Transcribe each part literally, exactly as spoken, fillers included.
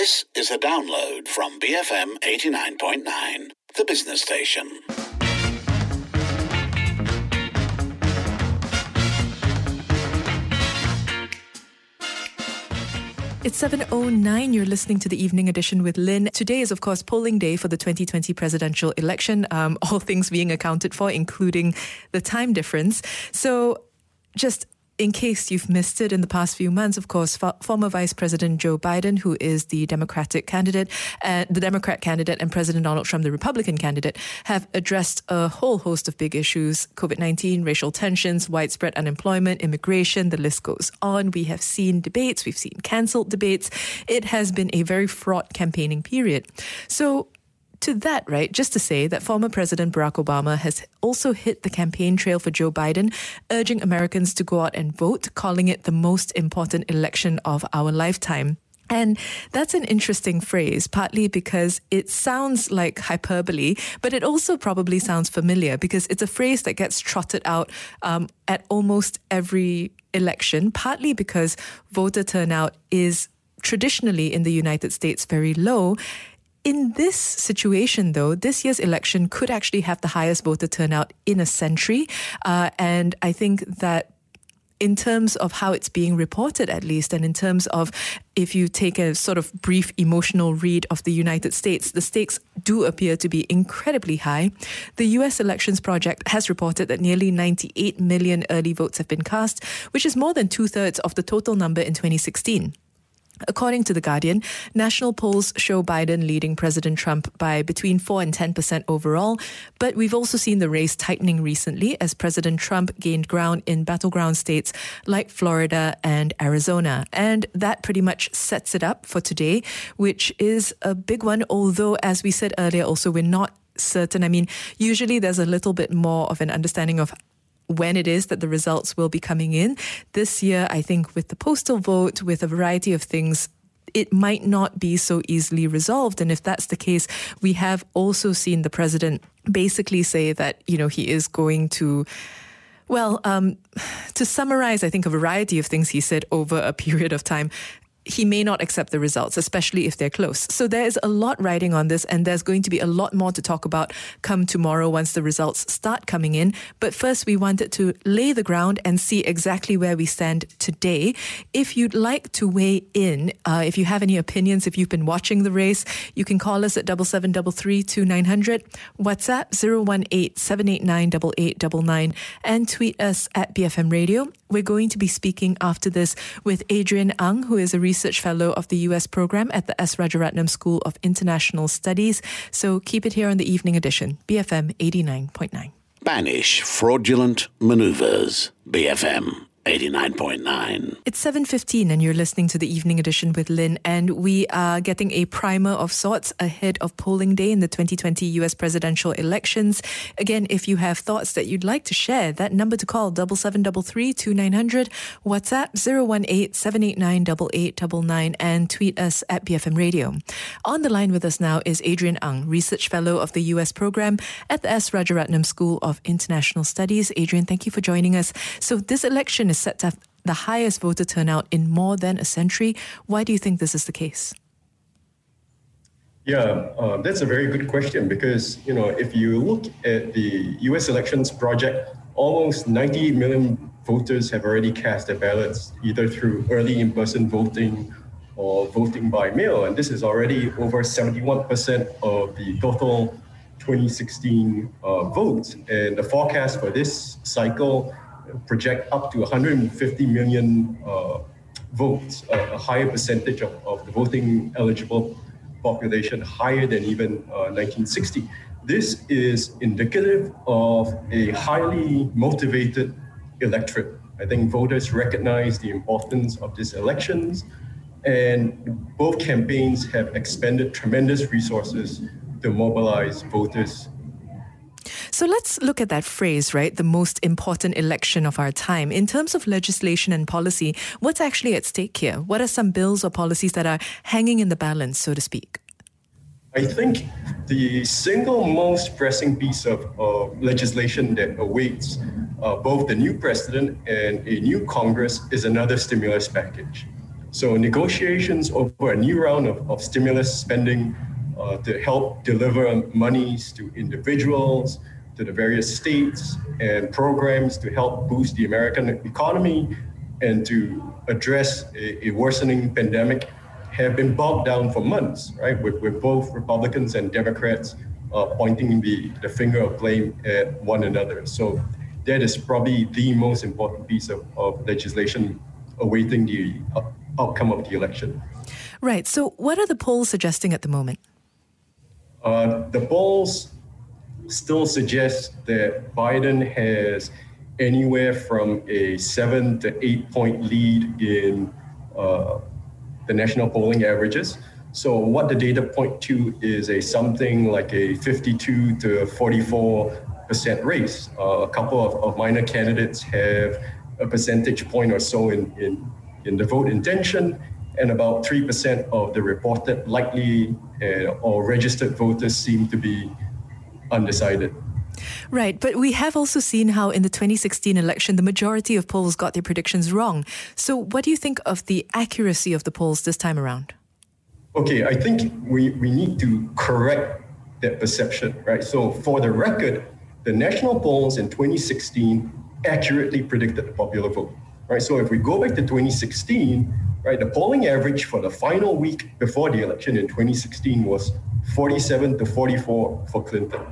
This is a download from B F M eighty-nine point nine, the business station. It's seven oh nine. You're listening to the Evening Edition with Lynn. Today is, of course, polling day for the twenty twenty presidential election, um, all things being accounted for, including the time difference. So just in case you've missed it in the past few months, of course, for, former Vice President Joe Biden, who is the Democratic candidate, and uh, the Democrat candidate, and President Donald Trump, the Republican candidate, have addressed a whole host of big issues: COVID nineteen, racial tensions, widespread unemployment, immigration, the list goes on. We have seen debates, we've seen cancelled debates. It has been a very fraught campaigning period. So to that, right, just to say that former President Barack Obama has also hit the campaign trail for Joe Biden, urging Americans to go out and vote, calling it the most important election of our lifetime. And that's an interesting phrase, partly because it sounds like hyperbole, but it also probably sounds familiar because it's a phrase that gets trotted out um, at almost every election, partly because voter turnout is traditionally in the United States very low. In this situation, though, this year's election could actually have the highest voter turnout in a century. Uh, and I think that in terms of how it's being reported, at least, and in terms of if you take a sort of brief emotional read of the United States, the stakes do appear to be incredibly high. The U S Elections Project has reported that nearly ninety-eight million early votes have been cast, which is more than two-thirds of the total number in twenty sixteen. According to The Guardian, national polls show Biden leading President Trump by between four and ten percent overall, but we've also seen the race tightening recently as President Trump gained ground in battleground states like Florida and Arizona. And that pretty much sets it up for today, which is a big one, although, as we said earlier, also we're not certain. I mean, usually there's a little bit more of an understanding of when it is that the results will be coming in. This year, I think with the postal vote, with a variety of things, it might not be so easily resolved. And if that's the case, we have also seen the president basically say that, you know, he is going to Well, um, to summarize, I think, a variety of things he said over a period of time, he may not accept the results, especially if they're close. So there is a lot riding on this, and there's going to be a lot more to talk about come tomorrow once the results start coming in. But first, we wanted to lay the ground and see exactly where we stand today. If you'd like to weigh in, uh, if you have any opinions, if you've been watching the race, you can call us at seven seven three three two nine zero zero, WhatsApp zero one eight seven eight nine eight eight nine nine, and tweet us at B F M Radio. We're going to be speaking after this with Adrian Ang, who is a research fellow of the U S program at the S. Rajaratnam School of International Studies. So keep it here on the Evening Edition, B F M eighty-nine point nine. Banish fraudulent maneuvers, B F M eighty-nine point nine. It's seven fifteen and you're listening to the Evening Edition with Lynn, and we are getting a primer of sorts ahead of polling day in the twenty twenty U S presidential elections. Again, if you have thoughts that you'd like to share, that number to call seven seven three three two nine zero zero, WhatsApp zero one eight seven eight nine eight eight nine nine, and tweet us at B F M Radio. On the line with us now is Adrian Ang, Research Fellow of the U S program at the S. Rajaratnam School of International Studies. Adrian, thank you for joining us. So this election is set to have the highest voter turnout in more than a century. Why do you think this is the case? Yeah, uh, that's a very good question because, you know, if you look at the U S Elections Project, almost ninety million voters have already cast their ballots either through early in-person voting or voting by mail. And this is already over seventy-one percent of the total twenty sixteen uh, votes. And the forecast for this cycle project up to one hundred fifty million uh, votes, uh, a higher percentage of, of the voting eligible population, higher than even uh, nineteen sixty. This is indicative of a highly motivated electorate. I think voters recognize the importance of these elections, and both campaigns have expended tremendous resources to mobilize voters. So let's look at that phrase, right? The most important election of our time. In terms of legislation and policy, what's actually at stake here? What are some bills or policies that are hanging in the balance, so to speak? I think the single most pressing piece of uh, legislation that awaits uh, both the new president and a new Congress is another stimulus package. So negotiations over a new round of, of stimulus spending uh, to help deliver monies to individuals, to the various states, and programs to help boost the American economy and to address a, a worsening pandemic have been bogged down for months, right? With, with both Republicans and Democrats uh, pointing the, the finger of blame at one another. So that is probably the most important piece of, of legislation awaiting the uh, outcome of the election. Right. So what are the polls suggesting at the moment? Uh, the polls still suggest that Biden has anywhere from a seven to eight point lead in uh, the national polling averages. So what the data point to is a something like a fifty-two to forty-four percent race. Uh, a couple of, of minor candidates have a percentage point or so in, in, in the vote intention, and about three percent of the reported likely uh, or registered voters seem to be undecided. Right, but we have also seen how in the twenty sixteen election, the majority of polls got their predictions wrong. So what do you think of the accuracy of the polls this time around? Okay, I think we, we need to correct that perception, right? So for the record, the national polls in twenty sixteen accurately predicted the popular vote, right? So if we go back to twenty sixteen, right, the polling average for the final week before the election in twenty sixteen was forty-seven to forty-four for Clinton.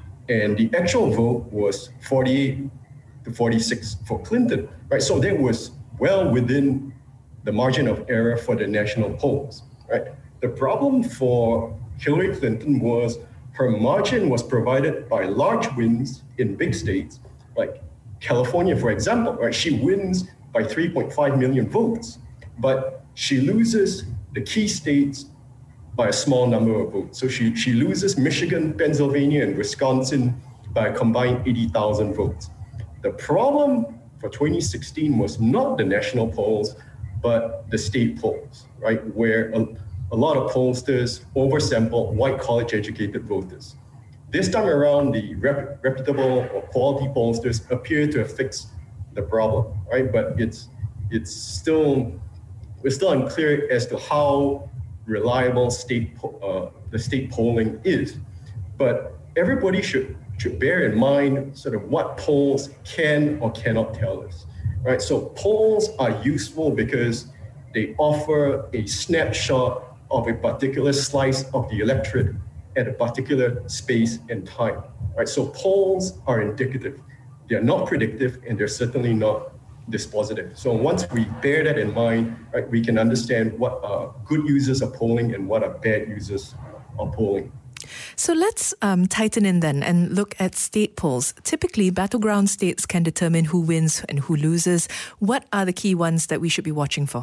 And the actual vote was forty-eight to forty-six for Clinton, right? So that was well within the margin of error for the national polls, right? The problem for Hillary Clinton was her margin was provided by large wins in big states, like California, for example, right? She wins by three point five million votes, but she loses the key states by a small number of votes. So she, she loses Michigan, Pennsylvania, and Wisconsin by a combined eighty thousand votes. The problem for twenty sixteen was not the national polls, but the state polls, right? Where a, a lot of pollsters oversampled white college-educated voters. This time around, the rep, reputable or quality pollsters appear to have fixed the problem, right? But it's it's still, we're still unclear as to how reliable state uh, the state polling is. But everybody should should bear in mind sort of what polls can or cannot tell us, right? So polls are useful because they offer a snapshot of a particular slice of the electorate at a particular space and time, right? So polls are indicative. They're not predictive, and they're certainly not dispositive. So once we bear that in mind, right, we can understand what are good users of polling and what are bad users of polling. So let's um, tighten in then and look at state polls. Typically, battleground states can determine who wins and who loses. What are the key ones that we should be watching for?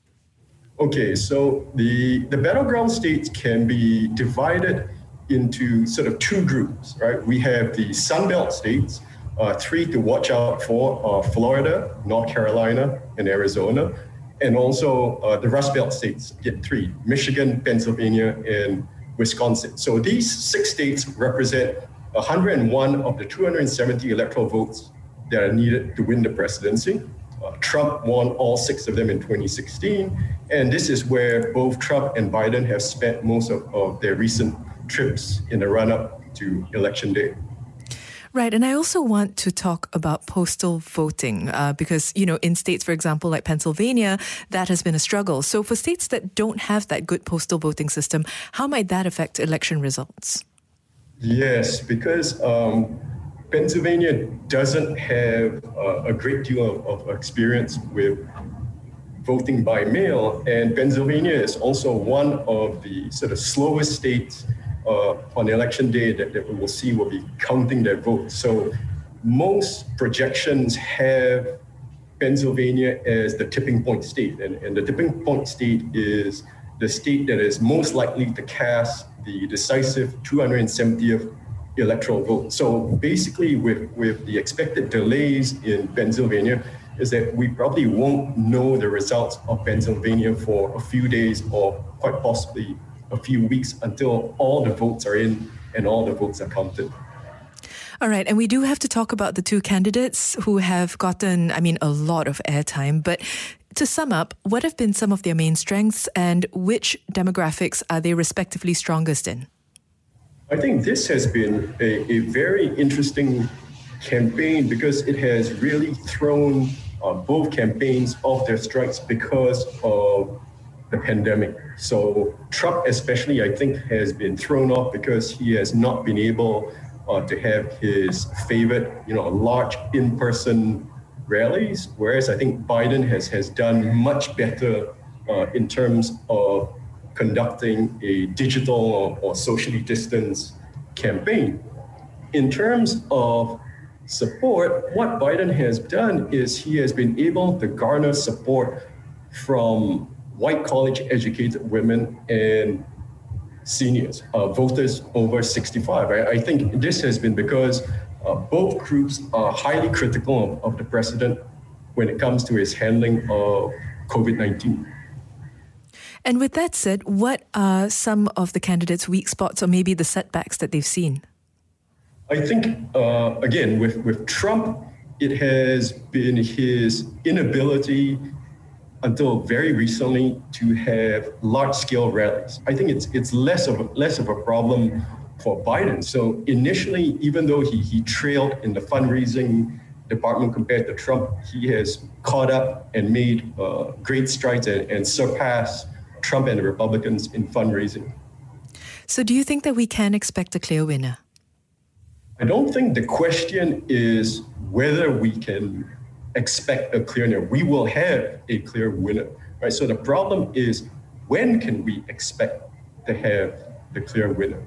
Okay, so the, the battleground states can be divided into sort of two groups, right? We have the Sunbelt states. Uh, three to watch out for are Florida, North Carolina, and Arizona. And also uh, the Rust Belt states get three, Michigan, Pennsylvania, and Wisconsin. So these six states represent one hundred one of the two hundred seventy electoral votes that are needed to win the presidency. Uh, Trump won all six of them in twenty sixteen. And this is where both Trump and Biden have spent most of, of their recent trips in the run-up to Election Day. Right. And I also want to talk about postal voting uh, because, you know, in states, for example, like Pennsylvania, that has been a struggle. So for states that don't have that good postal voting system, how might that affect election results? Yes, because um, Pennsylvania doesn't have uh, a great deal of, of experience with voting by mail. And Pennsylvania is also one of the sort of slowest states Uh, on election day that, that we will see will be counting their votes. So most projections have Pennsylvania as the tipping point state. And, and the tipping point state is the state that is most likely to cast the decisive two hundred seventieth electoral vote. So basically with, with the expected delays in Pennsylvania is that we probably won't know the results of Pennsylvania for a few days or quite possibly a few weeks until all the votes are in and all the votes are counted. All right. And we do have to talk about the two candidates who have gotten, I mean, a lot of airtime. But to sum up, what have been some of their main strengths and which demographics are they respectively strongest in? I think this has been a, a very interesting campaign because it has really thrown uh, both campaigns off their strikes because of the pandemic. So Trump especially, I think, has been thrown off because he has not been able uh, to have his favorite, you know, large in-person rallies, whereas I think Biden has, has done much better uh, in terms of conducting a digital or, or socially distanced campaign. In terms of support, what Biden has done is he has been able to garner support from white college-educated women and seniors, uh, voters over sixty-five. I, I think this has been because uh, both groups are highly critical of, of the president when it comes to his handling of COVID nineteen. And with that said, what are some of the candidates' weak spots or maybe the setbacks that they've seen? I think, uh, again, with, with Trump, it has been his inability until very recently to have large-scale rallies. I think it's it's less of a, less of a problem for Biden. So initially, even though he, he trailed in the fundraising department compared to Trump, he has caught up and made uh, great strides and, and surpassed Trump and the Republicans in fundraising. So do you think that we can expect a clear winner? I don't think the question is whether we can expect a clear winner. We will have a clear winner, right? So the problem is, when can we expect to have the clear winner?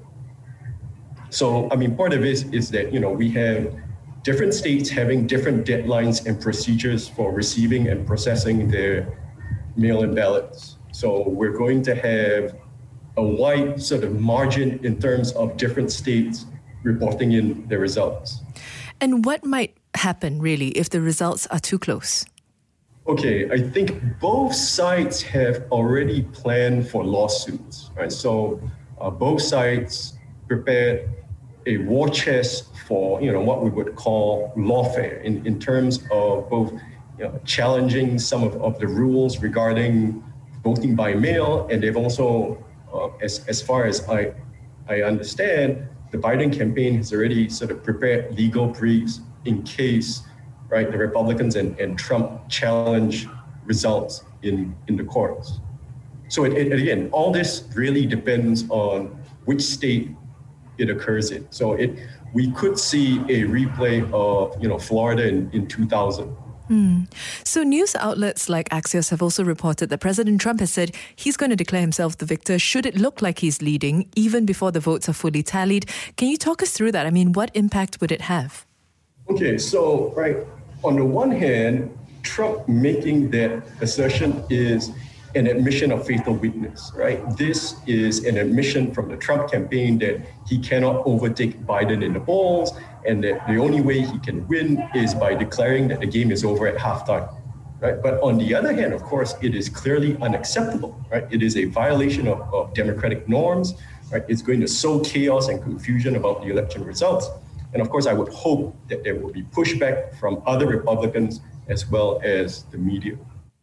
So, I mean, part of it is, is that, you know, we have different states having different deadlines and procedures for receiving and processing their mail-in ballots. So we're going to have a wide sort of margin in terms of different states reporting in their results. And what might happen, really, if the results are too close? Okay, I think both sides have already planned for lawsuits, right? So uh, both sides prepared a war chest for, you know, what we would call lawfare in, in terms of both, you know, challenging some of, of the rules regarding voting by mail, and they've also, uh, as as far as I I understand, the Biden campaign has already sort of prepared legal briefs in case, right, the Republicans and, and Trump challenge results in, in the courts. So it, it, again, all this really depends on which state it occurs in. So it we could see a replay of, you know, Florida in, in two thousand. Mm. So news outlets like Axios have also reported that President Trump has said he's going to declare himself the victor should it look like he's leading, even before the votes are fully tallied. Can you talk us through that? I mean, what impact would it have? Okay, so, right, on the one hand, Trump making that assertion is an admission of fatal weakness, right? This is an admission from the Trump campaign that he cannot overtake Biden in the polls, and that the only way he can win is by declaring that the game is over at halftime, right? But on the other hand, of course, it is clearly unacceptable, right? It is a violation of, of democratic norms, right? It's going to sow chaos and confusion about the election results. And of course, I would hope that there will be pushback from other Republicans as well as the media.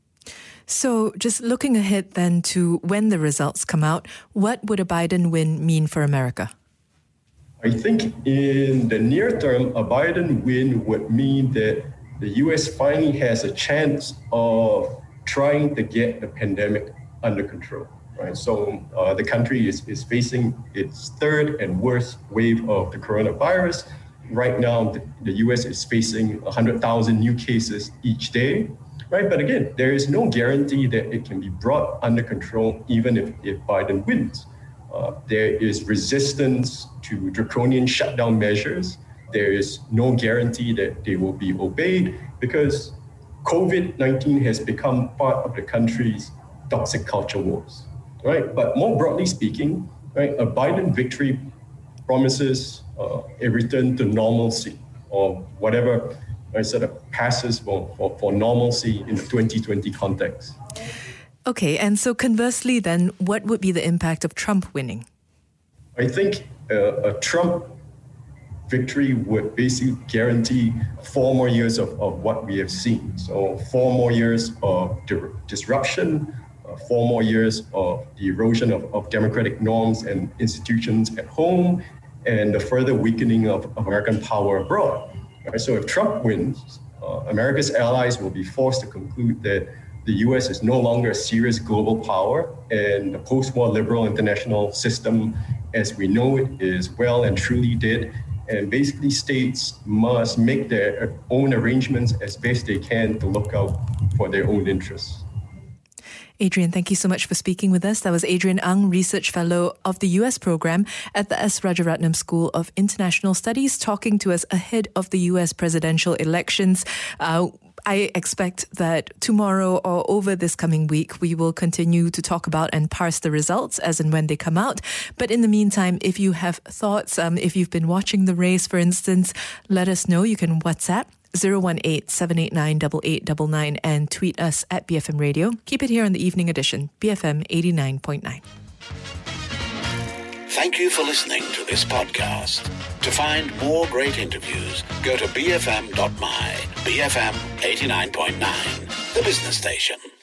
So just looking ahead then to when the results come out, what would a Biden win mean for America? I think in the near term, a Biden win would mean that the U S finally has a chance of trying to get the pandemic under control, right? So uh, the country is, is facing its third and worst wave of the coronavirus. Right now, the, the U S is facing one hundred thousand new cases each day. Right, but again, there is no guarantee that it can be brought under control even if, if Biden wins. Uh, there is resistance to draconian shutdown measures. There is no guarantee that they will be obeyed because COVID nineteen has become part of the country's toxic culture wars. Right, but more broadly speaking, right, a Biden victory promises uh, a return to normalcy or whatever. Right, sort of passes for, for, for normalcy in the twenty twenty context. Okay, and so conversely then, what would be the impact of Trump winning? I think uh, a Trump victory would basically guarantee four more years of, of what we have seen. So four more years of di- disruption, uh, four more years of the erosion of, of democratic norms and institutions at home, and the further weakening of, of American power abroad. Right? So if Trump wins, uh, America's allies will be forced to conclude that the U S is no longer a serious global power, and the post-war liberal international system as we know it is well and truly dead. And basically states must make their own arrangements as best they can to look out for their own interests. Adrian, thank you so much for speaking with us. That was Adrian Ang, Research Fellow of the U S Program at the S. Rajaratnam School of International Studies, talking to us ahead of the U S presidential elections. Uh, I expect that tomorrow or over this coming week, we will continue to talk about and parse the results as and when they come out. But in the meantime, if you have thoughts, um, if you've been watching the race, for instance, let us know. You can WhatsApp zero one eight, seven eight nine, eight eight nine nine and tweet us at B F M Radio. Keep it here on the Evening Edition, B F M eighty-nine point nine. Thank you for listening to this podcast. To find more great interviews, go to b f m dot my, B F M eighty-nine point nine, the business station.